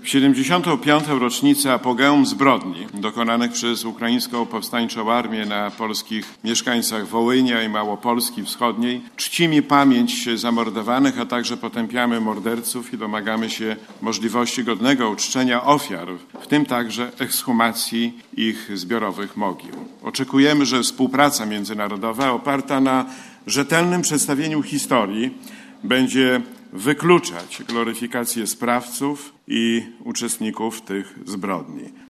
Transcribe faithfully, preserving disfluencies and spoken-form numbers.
W siedemdziesiątą piątą rocznicę apogeum zbrodni dokonanych przez ukraińską powstańczą armię na polskich mieszkańcach Wołynia i Małopolski Wschodniej czcimy pamięć zamordowanych, a także potępiamy morderców i domagamy się możliwości godnego uczczenia ofiar, w tym także ekshumacji ich zbiorowych mogił. Oczekujemy, że współpraca międzynarodowa oparta na rzetelnym przedstawieniu historii będzie wykluczać gloryfikację sprawców i uczestników tych zbrodni.